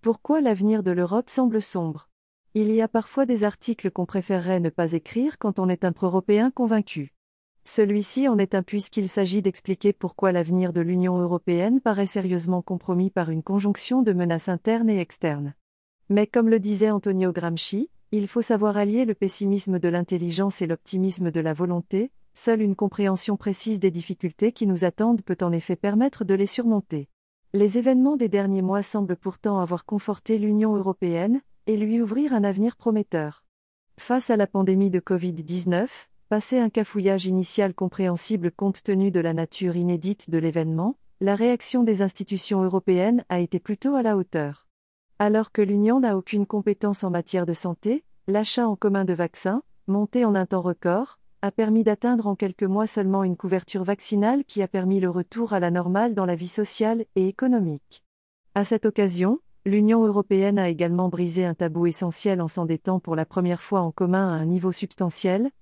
Pourquoi l'avenir de l'Europe semble sombre? Il y a parfois des articles qu'on préférerait ne pas écrire quand on est un pro-européen convaincu. Celui-ci en est un puisqu'il s'agit d'expliquer pourquoi l'avenir de l'Union européenne paraît sérieusement compromis par une conjonction de menaces internes et externes. Mais comme le disait Antonio Gramsci, il faut savoir allier le pessimisme de l'intelligence et l'optimisme de la volonté, seule une compréhension précise des difficultés qui nous attendent peut en effet permettre de les surmonter. Les événements des derniers mois semblent pourtant avoir conforté l'Union européenne, et lui ouvrir un avenir prometteur. Face à la pandémie de Covid-19, passé un cafouillage initial compréhensible compte tenu de la nature inédite de l'événement, la réaction des institutions européennes a été plutôt à la hauteur. Alors que l'Union n'a aucune compétence en matière de santé, l'achat en commun de vaccins, monté en un temps record, a permis d'atteindre en quelques mois seulement une couverture vaccinale qui a permis le retour à la normale dans la vie sociale et économique. À cette occasion, l'Union européenne a également brisé un tabou essentiel en s'endettant pour la première fois en commun à un niveau substantiel,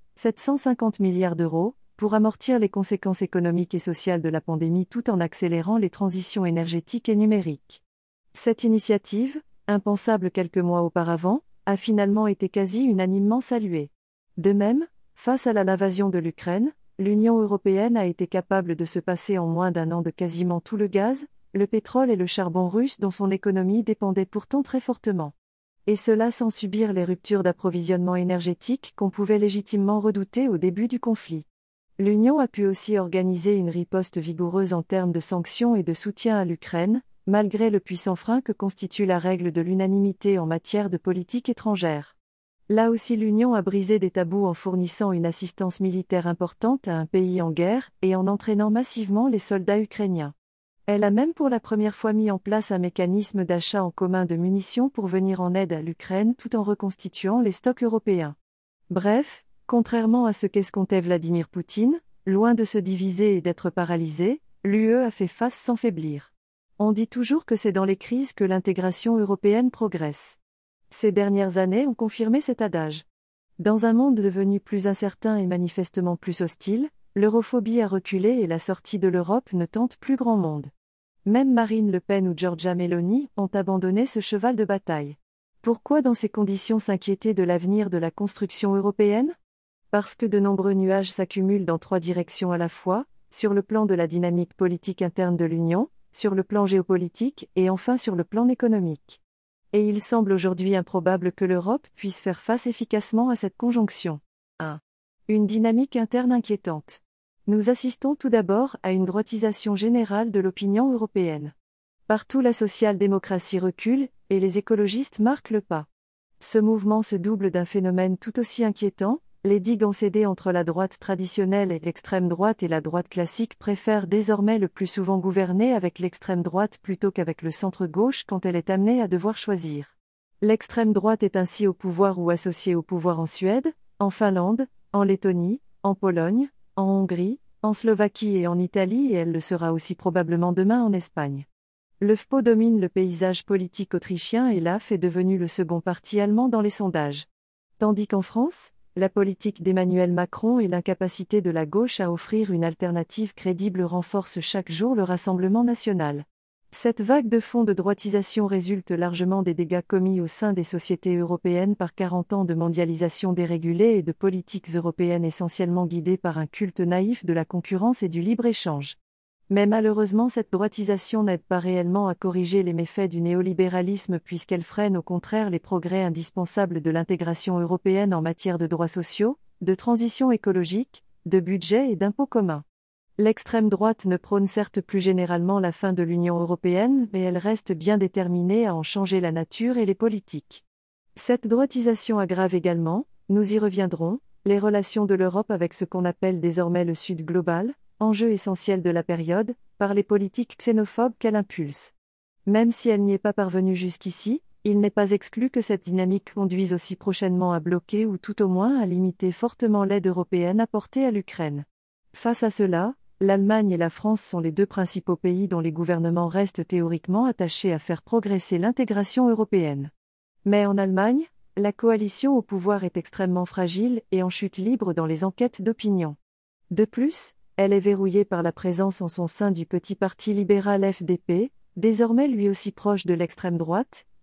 750 milliards d'euros, pour amortir les conséquences économiques et sociales de la pandémie tout en accélérant les transitions énergétiques et numériques. Cette initiative, impensable quelques mois auparavant, a finalement été quasi unanimement saluée. De même, face à l'invasion de l'Ukraine, l'Union européenne a été capable de se passer en moins d'un an de quasiment tout le gaz, le pétrole et le charbon russe dont son économie dépendait pourtant très fortement. Et cela sans subir les ruptures d'approvisionnement énergétique qu'on pouvait légitimement redouter au début du conflit. L'Union a pu aussi organiser une riposte vigoureuse en termes de sanctions et de soutien à l'Ukraine, malgré le puissant frein que constitue la règle de l'unanimité en matière de politique étrangère. Là aussi l'Union a brisé des tabous en fournissant une assistance militaire importante à un pays en guerre et en entraînant massivement les soldats ukrainiens. Elle a même pour la première fois mis en place un mécanisme d'achat en commun de munitions pour venir en aide à l'Ukraine tout en reconstituant les stocks européens. Bref, contrairement à ce qu'escomptait Vladimir Poutine, loin de se diviser et d'être paralysée, l'UE a fait face sans faiblir. On dit toujours que c'est dans les crises que l'intégration européenne progresse. Ces dernières années ont confirmé cet adage. Dans un monde devenu plus incertain et manifestement plus hostile, l'europhobie a reculé et la sortie de l'Europe ne tente plus grand monde. Même Marine Le Pen ou Giorgia Meloni ont abandonné ce cheval de bataille. Pourquoi dans ces conditions s'inquiéter de l'avenir de la construction européenne? Parce que de nombreux nuages s'accumulent dans trois directions à la fois, sur le plan de la dynamique politique interne de l'Union, sur le plan géopolitique et enfin sur le plan économique. Et il semble aujourd'hui improbable que l'Europe puisse faire face efficacement à cette conjonction. 1. Une dynamique interne inquiétante. Nous assistons tout d'abord à une droitisation générale de l'opinion européenne. Partout la social-démocratie recule, et les écologistes marquent le pas. Ce mouvement se double d'un phénomène tout aussi inquiétant. Les digues ont cédé entre la droite traditionnelle et l'extrême droite et la droite classique préfère désormais le plus souvent gouverner avec l'extrême droite plutôt qu'avec le centre-gauche quand elle est amenée à devoir choisir. L'extrême droite est ainsi au pouvoir ou associée au pouvoir en Suède, en Finlande, en Lettonie, en Pologne, en Hongrie, en Slovaquie et en Italie et elle le sera aussi probablement demain en Espagne. Le FPÖ domine le paysage politique autrichien et l'AF est devenu le second parti allemand dans les sondages. Tandis qu'en France, la politique d'Emmanuel Macron et l'incapacité de la gauche à offrir une alternative crédible renforcent chaque jour le Rassemblement national. Cette vague de fond de droitisation résulte largement des dégâts commis au sein des sociétés européennes par 40 ans de mondialisation dérégulée et de politiques européennes essentiellement guidées par un culte naïf de la concurrence et du libre-échange. Mais malheureusement cette droitisation n'aide pas réellement à corriger les méfaits du néolibéralisme puisqu'elle freine au contraire les progrès indispensables de l'intégration européenne en matière de droits sociaux, de transition écologique, de budget et d'impôts communs. L'extrême droite ne prône certes plus généralement la fin de l'Union européenne, mais elle reste bien déterminée à en changer la nature et les politiques. Cette droitisation aggrave également, nous y reviendrons, les relations de l'Europe avec ce qu'on appelle désormais le Sud global, enjeu essentiel de la période, par les politiques xénophobes qu'elle impulse. Même si elle n'y est pas parvenue jusqu'ici, il n'est pas exclu que cette dynamique conduise aussi prochainement à bloquer ou tout au moins à limiter fortement l'aide européenne apportée à l'Ukraine. Face à cela, l'Allemagne et la France sont les deux principaux pays dont les gouvernements restent théoriquement attachés à faire progresser l'intégration européenne. Mais en Allemagne, la coalition au pouvoir est extrêmement fragile et en chute libre dans les enquêtes d'opinion. De plus, elle est verrouillée par la présence en son sein du petit parti libéral FDP, désormais lui aussi proche de l'extrême droite,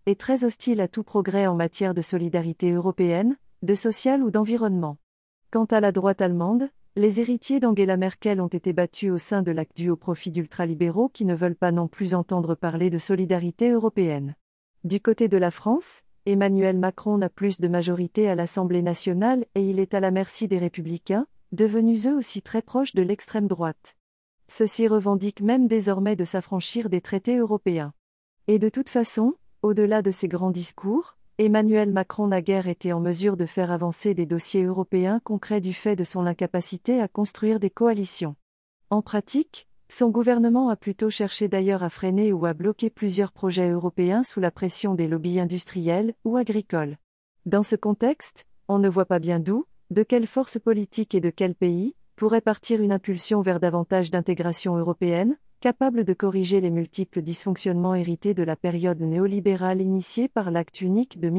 est très hostile à tout progrès en matière de solidarité européenne, de social ou d'environnement. Quant à la droite allemande, les héritiers d'Angela Merkel ont été battus au sein de l'ACDU au profit d'ultralibéraux qui ne veulent pas non plus entendre parler de solidarité européenne. Du côté de la France, Emmanuel Macron n'a plus de majorité à l'Assemblée nationale et il est à la merci des Républicains, devenus eux aussi très proches de l'extrême droite. Ceux-ci revendiquent même désormais de s'affranchir des traités européens. Et de toute façon, au-delà de ces grands discours, Emmanuel Macron n'a guère été en mesure de faire avancer des dossiers européens concrets du fait de son incapacité à construire des coalitions. En pratique, son gouvernement a plutôt cherché d'ailleurs à freiner ou à bloquer plusieurs projets européens sous la pression des lobbies industriels ou agricoles. Dans ce contexte, on ne voit pas bien d'où, de quelle force politique et de quel pays, pourrait partir une impulsion vers davantage d'intégration européenne, capable de corriger les multiples dysfonctionnements hérités de la période néolibérale initiée par l'Acte unique de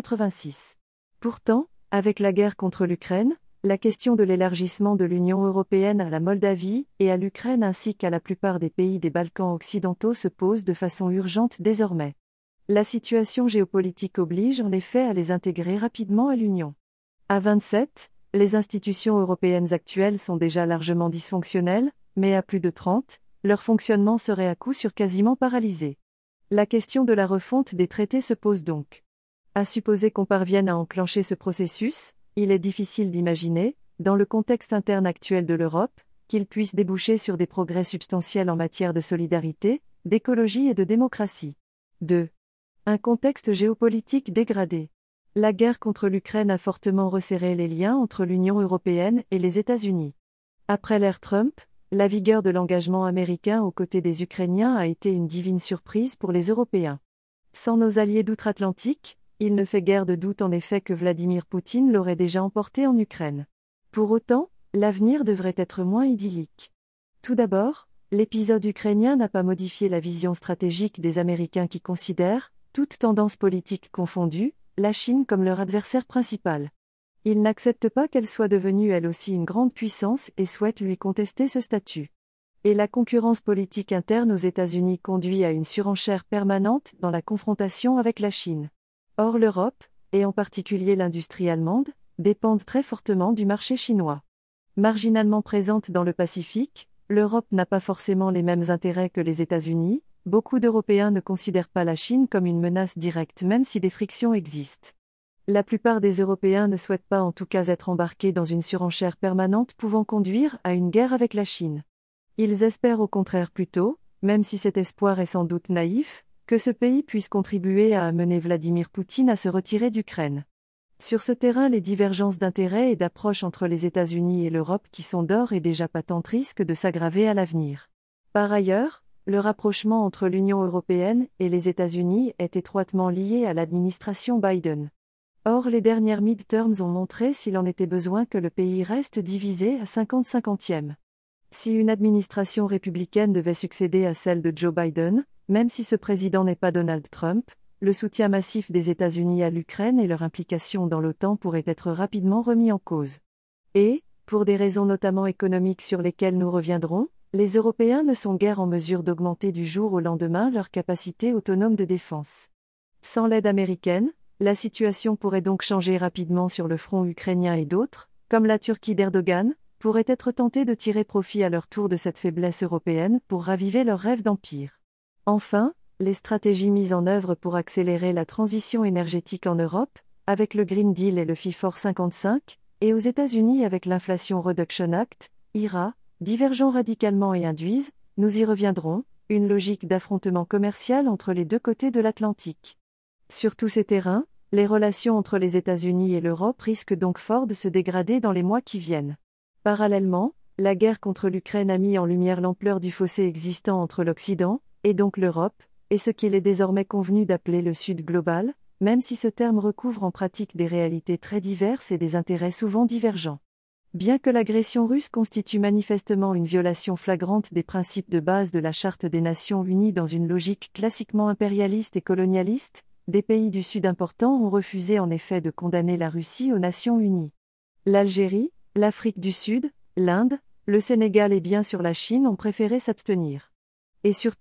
1986. Pourtant, avec la guerre contre l'Ukraine, la question de l'élargissement de l'Union européenne à la Moldavie et à l'Ukraine ainsi qu'à la plupart des pays des Balkans occidentaux se pose de façon urgente désormais. La situation géopolitique oblige en effet à les intégrer rapidement à l'Union. À 27, les institutions européennes actuelles sont déjà largement dysfonctionnelles, mais à plus de 30, leur fonctionnement serait à coup sûr quasiment paralysé. La question de la refonte des traités se pose donc. À supposer qu'on parvienne à enclencher ce processus, il est difficile d'imaginer, dans le contexte interne actuel de l'Europe, qu'il puisse déboucher sur des progrès substantiels en matière de solidarité, d'écologie et de démocratie. 2. Un contexte géopolitique dégradé. La guerre contre l'Ukraine a fortement resserré les liens entre l'Union européenne et les États-Unis. Après l'ère Trump, la vigueur de l'engagement américain aux côtés des Ukrainiens a été une divine surprise pour les Européens. Sans nos alliés d'outre-Atlantique, il ne fait guère de doute en effet que Vladimir Poutine l'aurait déjà emporté en Ukraine. Pour autant, l'avenir devrait être moins idyllique. Tout d'abord, l'épisode ukrainien n'a pas modifié la vision stratégique des Américains qui considèrent, toutes tendances politiques confondues, la Chine comme leur adversaire principal. Ils n'acceptent pas qu'elle soit devenue elle aussi une grande puissance et souhaitent lui contester ce statut. Et la concurrence politique interne aux États-Unis conduit à une surenchère permanente dans la confrontation avec la Chine. Or l'Europe, et en particulier l'industrie allemande, dépendent très fortement du marché chinois. Marginalement présente dans le Pacifique, l'Europe n'a pas forcément les mêmes intérêts que les États-Unis. Beaucoup d'Européens ne considèrent pas la Chine comme une menace directe même si des frictions existent. La plupart des Européens ne souhaitent pas en tout cas être embarqués dans une surenchère permanente pouvant conduire à une guerre avec la Chine. Ils espèrent au contraire plutôt, même si cet espoir est sans doute naïf, que ce pays puisse contribuer à amener Vladimir Poutine à se retirer d'Ukraine. Sur ce terrain, les divergences d'intérêts et d'approche entre les États-Unis et l'Europe qui sont d'ores et déjà patentes risquent de s'aggraver à l'avenir. Par ailleurs, le rapprochement entre l'Union européenne et les États-Unis est étroitement lié à l'administration Biden. Or, les dernières midterms ont montré s'il en était besoin que le pays reste divisé à 50-50e. Si une administration républicaine devait succéder à celle de Joe Biden, même si ce président n'est pas Donald Trump, le soutien massif des États-Unis à l'Ukraine et leur implication dans l'OTAN pourraient être rapidement remis en cause. Et, pour des raisons notamment économiques sur lesquelles nous reviendrons, les Européens ne sont guère en mesure d'augmenter du jour au lendemain leur capacité autonome de défense. Sans l'aide américaine, la situation pourrait donc changer rapidement sur le front ukrainien et d'autres, comme la Turquie d'Erdogan, pourraient être tentés de tirer profit à leur tour de cette faiblesse européenne pour raviver leur rêve d'empire. Enfin, les stratégies mises en œuvre pour accélérer la transition énergétique en Europe, avec le Green Deal et le Fit for 55, et aux États-Unis avec l'Inflation Reduction Act, IRA, divergent radicalement et induisent, nous y reviendrons, une logique d'affrontement commercial entre les deux côtés de l'Atlantique. Sur tous ces terrains, les relations entre les États-Unis et l'Europe risquent donc fort de se dégrader dans les mois qui viennent. Parallèlement, la guerre contre l'Ukraine a mis en lumière l'ampleur du fossé existant entre l'Occident, et donc l'Europe, et ce qu'il est désormais convenu d'appeler le Sud global, même si ce terme recouvre en pratique des réalités très diverses et des intérêts souvent divergents. Bien que l'agression russe constitue manifestement une violation flagrante des principes de base de la Charte des Nations Unies dans une logique classiquement impérialiste et colonialiste, des pays du Sud importants ont refusé en effet de condamner la Russie aux Nations Unies. L'Algérie, l'Afrique du Sud, l'Inde, le Sénégal et bien sûr la Chine ont préféré s'abstenir. Et surtout,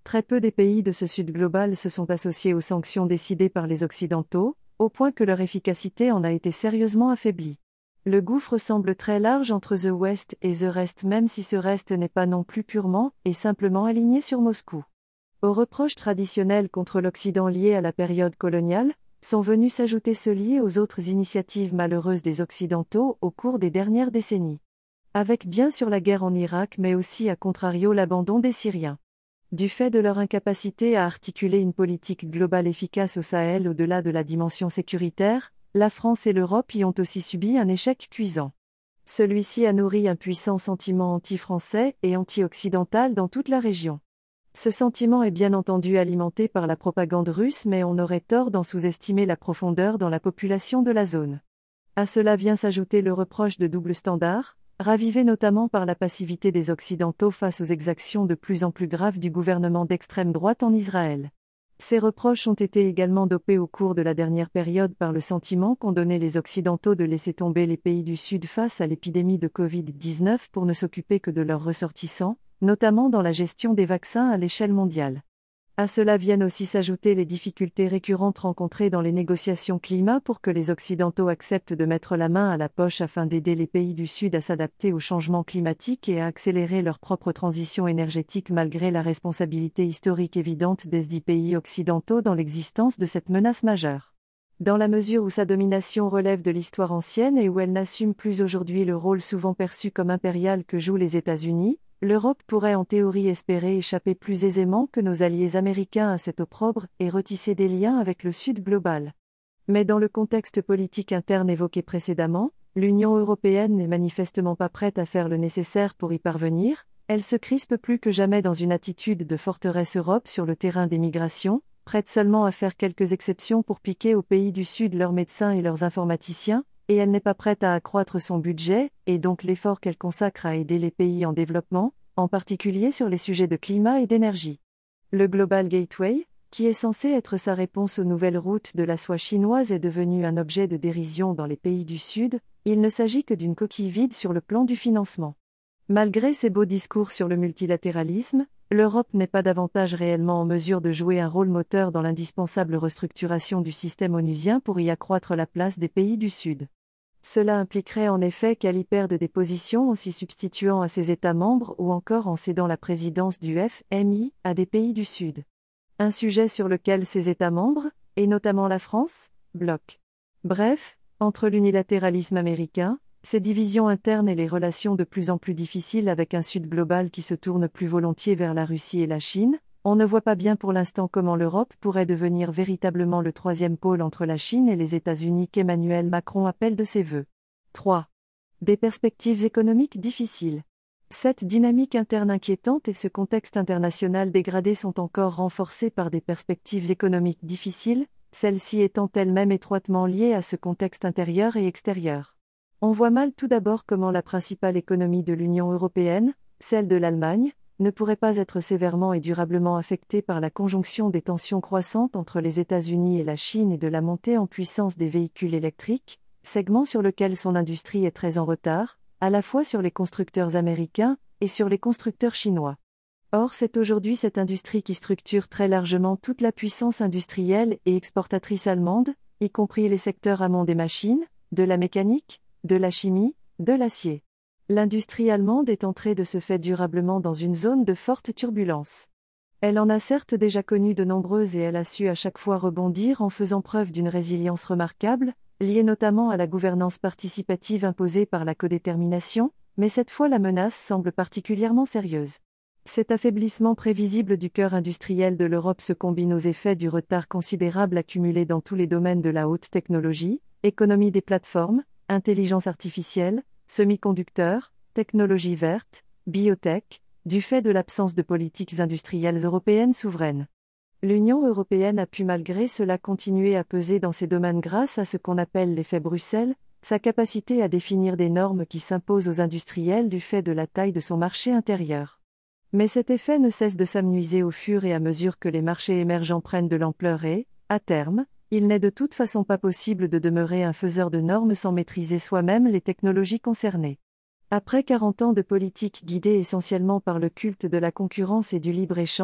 Très peu des pays de ce Sud global se sont associés aux sanctions décidées par les Occidentaux, au point que leur efficacité en a été sérieusement affaiblie. Le gouffre semble très large entre The West et The Rest, même si ce reste n'est pas non plus purement et simplement aligné sur Moscou. Aux reproches traditionnels contre l'Occident liés à la période coloniale, sont venus s'ajouter ceux liés aux autres initiatives malheureuses des Occidentaux au cours des dernières décennies. Avec bien sûr la guerre en Irak, mais aussi à contrario l'abandon des Syriens. Du fait de leur incapacité à articuler une politique globale efficace au Sahel au-delà de la dimension sécuritaire, la France et l'Europe y ont aussi subi un échec cuisant. Celui-ci a nourri un puissant sentiment anti-français et anti-occidental dans toute la région. Ce sentiment est bien entendu alimenté par la propagande russe, mais on aurait tort d'en sous-estimer la profondeur dans la population de la zone. À cela vient s'ajouter le reproche de double standard, ravivé notamment par la passivité des Occidentaux face aux exactions de plus en plus graves du gouvernement d'extrême droite en Israël. Ces reproches ont été également dopés au cours de la dernière période par le sentiment qu'ont donné les Occidentaux de laisser tomber les pays du Sud face à l'épidémie de Covid-19 pour ne s'occuper que de leurs ressortissants, notamment dans la gestion des vaccins à l'échelle mondiale. À cela viennent aussi s'ajouter les difficultés récurrentes rencontrées dans les négociations climat pour que les Occidentaux acceptent de mettre la main à la poche afin d'aider les pays du Sud à s'adapter au changement climatique et à accélérer leur propre transition énergétique malgré la responsabilité historique évidente des 10 pays occidentaux dans l'existence de cette menace majeure. Dans la mesure où sa domination relève de l'histoire ancienne et où elle n'assume plus aujourd'hui le rôle souvent perçu comme impérial que jouent les États-Unis, l'Europe pourrait en théorie espérer échapper plus aisément que nos alliés américains à cet opprobre et retisser des liens avec le Sud global. Mais dans le contexte politique interne évoqué précédemment, l'Union européenne n'est manifestement pas prête à faire le nécessaire pour y parvenir, elle se crispe plus que jamais dans une attitude de forteresse Europe sur le terrain des migrations, prête seulement à faire quelques exceptions pour piquer aux pays du Sud leurs médecins et leurs informaticiens, et elle n'est pas prête à accroître son budget, et donc l'effort qu'elle consacre à aider les pays en développement, en particulier sur les sujets de climat et d'énergie. Le Global Gateway, qui est censé être sa réponse aux nouvelles routes de la soie chinoise, est devenu un objet de dérision dans les pays du Sud, il ne s'agit que d'une coquille vide sur le plan du financement. Malgré ses beaux discours sur le multilatéralisme, l'Europe n'est pas davantage réellement en mesure de jouer un rôle moteur dans l'indispensable restructuration du système onusien pour y accroître la place des pays du Sud. Cela impliquerait en effet qu'elle y perde des positions en s'y substituant à ses États membres ou encore en cédant la présidence du FMI à des pays du Sud. Un sujet sur lequel ces États membres, et notamment la France, bloquent. Bref, entre l'unilatéralisme américain, ses divisions internes et les relations de plus en plus difficiles avec un Sud global qui se tourne plus volontiers vers la Russie et la Chine, on ne voit pas bien pour l'instant comment l'Europe pourrait devenir véritablement le troisième pôle entre la Chine et les États-Unis qu'Emmanuel Macron appelle de ses vœux. 3. Des perspectives économiques difficiles. Cette dynamique interne inquiétante et ce contexte international dégradé sont encore renforcés par des perspectives économiques difficiles, celles-ci étant elles-mêmes étroitement liées à ce contexte intérieur et extérieur. On voit mal tout d'abord comment la principale économie de l'Union européenne, celle de l'Allemagne, ne pourrait pas être sévèrement et durablement affectée par la conjonction des tensions croissantes entre les États-Unis et la Chine et de la montée en puissance des véhicules électriques, segment sur lequel son industrie est très en retard, à la fois sur les constructeurs américains et sur les constructeurs chinois. Or, c'est aujourd'hui cette industrie qui structure très largement toute la puissance industrielle et exportatrice allemande, y compris les secteurs amont des machines, de la mécanique, de la chimie, de l'acier. L'industrie allemande est entrée de ce fait durablement dans une zone de forte turbulence. Elle en a certes déjà connu de nombreuses et elle a su à chaque fois rebondir en faisant preuve d'une résilience remarquable, liée notamment à la gouvernance participative imposée par la codétermination, mais cette fois la menace semble particulièrement sérieuse. Cet affaiblissement prévisible du cœur industriel de l'Europe se combine aux effets du retard considérable accumulé dans tous les domaines de la haute technologie, économie des plateformes, intelligence artificielle, semi-conducteurs, technologie verte, biotech, du fait de l'absence de politiques industrielles européennes souveraines. L'Union européenne a pu malgré cela continuer à peser dans ces domaines grâce à ce qu'on appelle l'effet Bruxelles, sa capacité à définir des normes qui s'imposent aux industriels du fait de la taille de son marché intérieur. Mais cet effet ne cesse de s'amenuiser au fur et à mesure que les marchés émergents prennent de l'ampleur et, à terme, il n'est de toute façon pas possible de demeurer un faiseur de normes sans maîtriser soi-même les technologies concernées. Après 40 ans de politique guidée essentiellement par le culte de la concurrence et du libre-échange,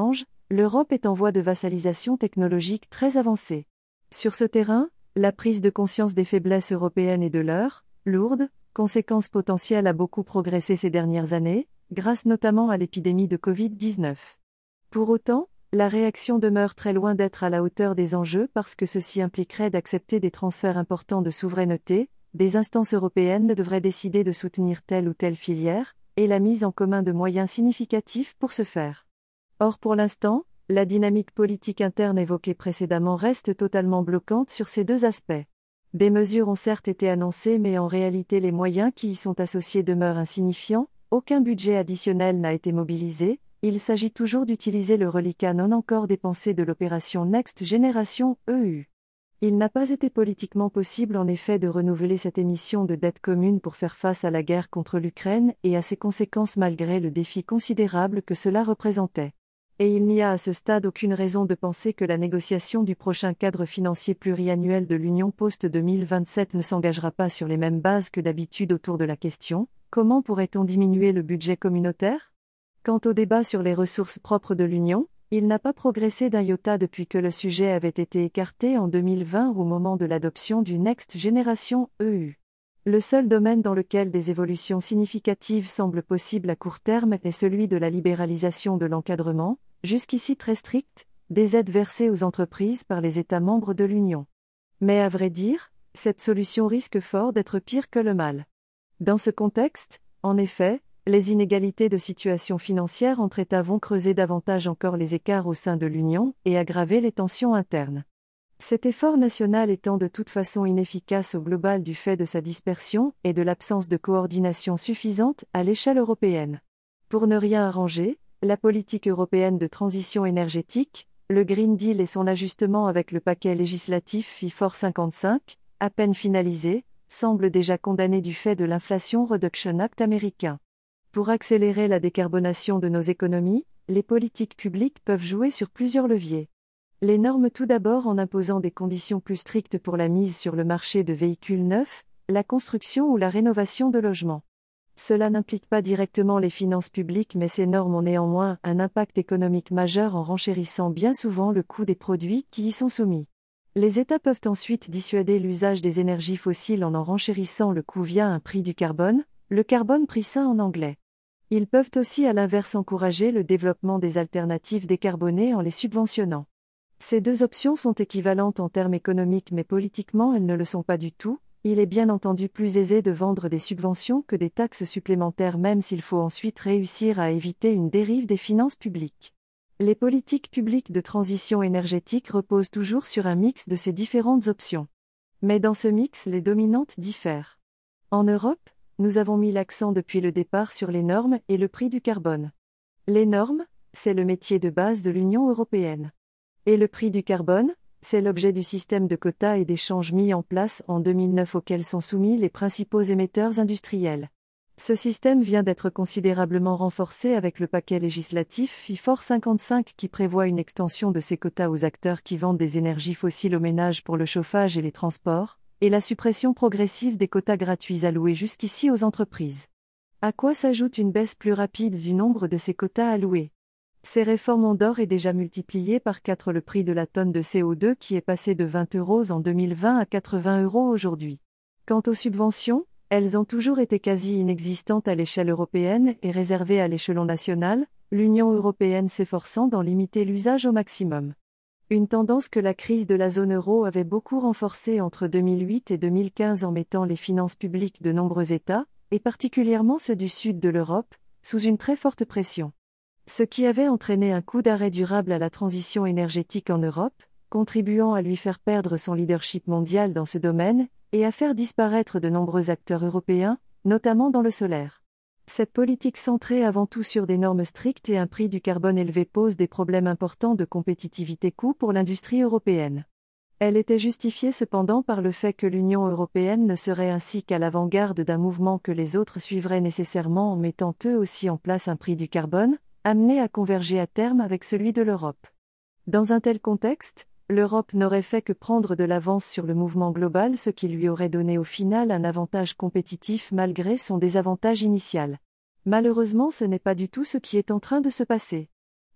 l'Europe est en voie de vassalisation technologique très avancée. Sur ce terrain, la prise de conscience des faiblesses européennes et de leurs lourdes conséquences potentielles a beaucoup progressé ces dernières années, grâce notamment à l'épidémie de Covid-19. Pour autant, la réaction demeure très loin d'être à la hauteur des enjeux parce que ceci impliquerait d'accepter des transferts importants de souveraineté, des instances européennes devraient décider de soutenir telle ou telle filière, et la mise en commun de moyens significatifs pour ce faire. Or pour l'instant, la dynamique politique interne évoquée précédemment reste totalement bloquante sur ces deux aspects. Des mesures ont certes été annoncées mais en réalité les moyens qui y sont associés demeurent insignifiants, aucun budget additionnel n'a été mobilisé, il s'agit toujours d'utiliser le reliquat non encore dépensé de l'opération Next Generation EU. Il n'a pas été politiquement possible en effet de renouveler cette émission de dette commune pour faire face à la guerre contre l'Ukraine et à ses conséquences malgré le défi considérable que cela représentait. Et il n'y a à ce stade aucune raison de penser que la négociation du prochain cadre financier pluriannuel de l'Union post-2027 ne s'engagera pas sur les mêmes bases que d'habitude autour de la question: comment pourrait-on diminuer le budget communautaire ? Quant au débat sur les ressources propres de l'Union, il n'a pas progressé d'un iota depuis que le sujet avait été écarté en 2020 au moment de l'adoption du Next Generation EU. Le seul domaine dans lequel des évolutions significatives semblent possibles à court terme est celui de la libéralisation de l'encadrement, jusqu'ici très strict, des aides versées aux entreprises par les États membres de l'Union. Mais à vrai dire, cette solution risque fort d'être pire que le mal. Dans ce contexte, en effet, les inégalités de situation financière entre États vont creuser davantage encore les écarts au sein de l'Union et aggraver les tensions internes. Cet effort national étant de toute façon inefficace au global du fait de sa dispersion et de l'absence de coordination suffisante à l'échelle européenne. Pour ne rien arranger, la politique européenne de transition énergétique, le Green Deal et son ajustement avec le paquet législatif Fit for 55, à peine finalisé, semblent déjà condamnés du fait de l'Inflation Reduction Act américain. Pour accélérer la décarbonation de nos économies, les politiques publiques peuvent jouer sur plusieurs leviers. Les normes tout d'abord en imposant des conditions plus strictes pour la mise sur le marché de véhicules neufs, la construction ou la rénovation de logements. Cela n'implique pas directement les finances publiques mais ces normes ont néanmoins un impact économique majeur en renchérissant bien souvent le coût des produits qui y sont soumis. Les États peuvent ensuite dissuader l'usage des énergies fossiles en renchérissant le coût via un prix du carbone, le carbone pricing en anglais. Ils peuvent aussi à l'inverse encourager le développement des alternatives décarbonées en les subventionnant. Ces deux options sont équivalentes en termes économiques mais politiquement elles ne le sont pas du tout. Il est bien entendu plus aisé de vendre des subventions que des taxes supplémentaires même s'il faut ensuite réussir à éviter une dérive des finances publiques. Les politiques publiques de transition énergétique reposent toujours sur un mix de ces différentes options. Mais dans ce mix les dominantes diffèrent. En Europe, nous avons mis l'accent depuis le départ sur les normes et le prix du carbone. Les normes, c'est le métier de base de l'Union européenne. Et le prix du carbone, c'est l'objet du système de quotas et d'échanges mis en place en 2009 auquel sont soumis les principaux émetteurs industriels. Ce système vient d'être considérablement renforcé avec le paquet législatif Fit for 55 qui prévoit une extension de ces quotas aux acteurs qui vendent des énergies fossiles aux ménages pour le chauffage et les transports, et la suppression progressive des quotas gratuits alloués jusqu'ici aux entreprises. À quoi s'ajoute une baisse plus rapide du nombre de ces quotas alloués. Ces réformes ont d'ores et déjà multiplié par 4 le prix de la tonne de CO2 qui est passé de 20 € en 2020 à 80 € aujourd'hui. Quant aux subventions, elles ont toujours été quasi inexistantes à l'échelle européenne et réservées à l'échelon national, l'Union européenne s'efforçant d'en limiter l'usage au maximum. Une tendance que la crise de la zone euro avait beaucoup renforcée entre 2008 et 2015 en mettant les finances publiques de nombreux États, et particulièrement ceux du sud de l'Europe, sous une très forte pression. Ce qui avait entraîné un coup d'arrêt durable à la transition énergétique en Europe, contribuant à lui faire perdre son leadership mondial dans ce domaine, et à faire disparaître de nombreux acteurs européens, notamment dans le solaire. Cette politique centrée avant tout sur des normes strictes et un prix du carbone élevé pose des problèmes importants de compétitivité-coût pour l'industrie européenne. Elle était justifiée cependant par le fait que l'Union européenne ne serait ainsi qu'à l'avant-garde d'un mouvement que les autres suivraient nécessairement en mettant eux aussi en place un prix du carbone, amené à converger à terme avec celui de l'Europe. Dans un tel contexte, l'Europe n'aurait fait que prendre de l'avance sur le mouvement global, ce qui lui aurait donné au final un avantage compétitif malgré son désavantage initial. Malheureusement, ce n'est pas du tout ce qui est en train de se passer.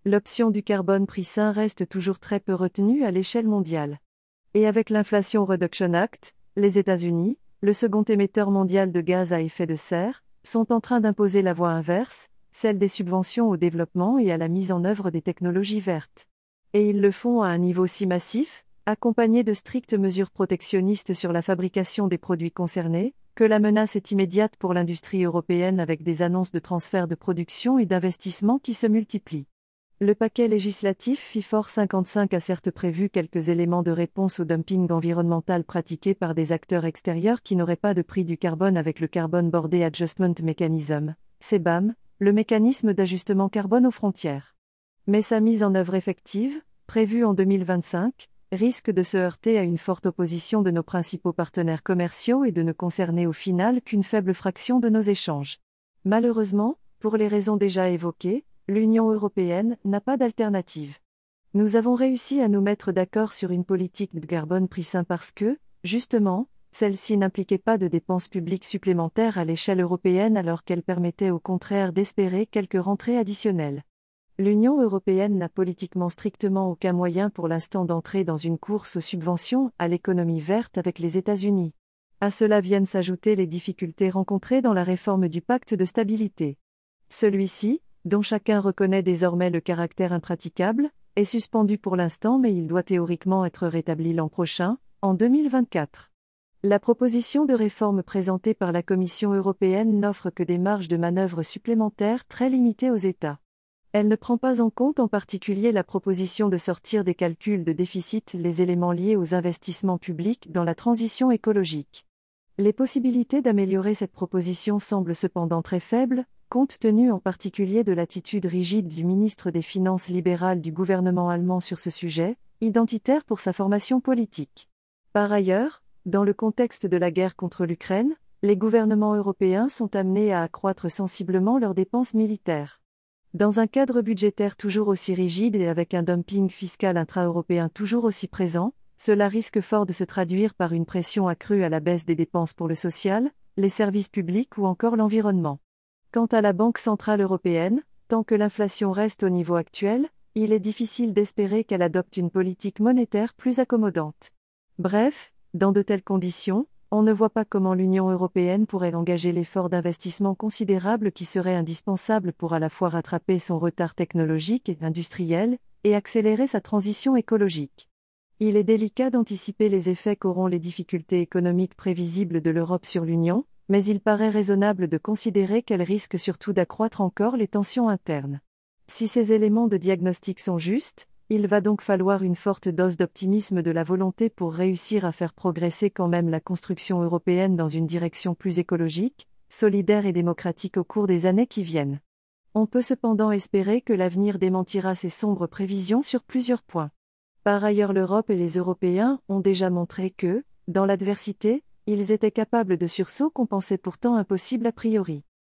L'option du carbone prix sain reste toujours très peu retenue à l'échelle mondiale. Et avec l'Inflation Reduction Act, les États-Unis, le second émetteur mondial de gaz à effet de serre, sont en train d'imposer la voie inverse, celle des subventions au développement et à la mise en œuvre des technologies vertes. Et ils le font à un niveau si massif, accompagné de strictes mesures protectionnistes sur la fabrication des produits concernés, que la menace est immédiate pour l'industrie européenne avec des annonces de transfert de production et d'investissement qui se multiplient. Le paquet législatif FIFOR 55 a certes prévu quelques éléments de réponse au dumping environnemental pratiqué par des acteurs extérieurs qui n'auraient pas de prix du carbone avec le Carbon Border Adjustment Mechanism, CBAM, le mécanisme d'ajustement carbone aux frontières. Mais sa mise en œuvre effective, prévue en 2025, risque de se heurter à une forte opposition de nos principaux partenaires commerciaux et de ne concerner au final qu'une faible fraction de nos échanges. Malheureusement, pour les raisons déjà évoquées, l'Union européenne n'a pas d'alternative. Nous avons réussi à nous mettre d'accord sur une politique de carbone prix sain parce que, justement, celle-ci n'impliquait pas de dépenses publiques supplémentaires à l'échelle européenne alors qu'elle permettait au contraire d'espérer quelques rentrées additionnelles. L'Union européenne n'a politiquement strictement aucun moyen pour l'instant d'entrer dans une course aux subventions à l'économie verte avec les États-Unis. À cela viennent s'ajouter les difficultés rencontrées dans la réforme du pacte de stabilité. Celui-ci, dont chacun reconnaît désormais le caractère impraticable, est suspendu pour l'instant mais il doit théoriquement être rétabli l'an prochain, en 2024. La proposition de réforme présentée par la Commission européenne n'offre que des marges de manœuvre supplémentaires très limitées aux États. Elle ne prend pas en compte en particulier la proposition de sortir des calculs de déficit les éléments liés aux investissements publics dans la transition écologique. Les possibilités d'améliorer cette proposition semblent cependant très faibles, compte tenu en particulier de l'attitude rigide du ministre des Finances libéral du gouvernement allemand sur ce sujet, identitaire pour sa formation politique. Par ailleurs, dans le contexte de la guerre contre l'Ukraine, les gouvernements européens sont amenés à accroître sensiblement leurs dépenses militaires. Dans un cadre budgétaire toujours aussi rigide et avec un dumping fiscal intra-européen toujours aussi présent, cela risque fort de se traduire par une pression accrue à la baisse des dépenses pour le social, les services publics ou encore l'environnement. Quant à la Banque centrale européenne, tant que l'inflation reste au niveau actuel, il est difficile d'espérer qu'elle adopte une politique monétaire plus accommodante. Bref, dans de telles conditions, on ne voit pas comment l'Union européenne pourrait engager l'effort d'investissement considérable qui serait indispensable pour à la fois rattraper son retard technologique et industriel, et accélérer sa transition écologique. Il est délicat d'anticiper les effets qu'auront les difficultés économiques prévisibles de l'Europe sur l'Union, mais il paraît raisonnable de considérer qu'elles risquent surtout d'accroître encore les tensions internes. Si ces éléments de diagnostic sont justes, il va donc falloir une forte dose d'optimisme de la volonté pour réussir à faire progresser quand même la construction européenne dans une direction plus écologique, solidaire et démocratique au cours des années qui viennent. On peut cependant espérer que l'avenir démentira ces sombres prévisions sur plusieurs points. Par ailleurs, l'Europe et les Européens ont déjà montré que, dans l'adversité, ils étaient capables de sursauts qu'on pensait pourtant impossibles a priori.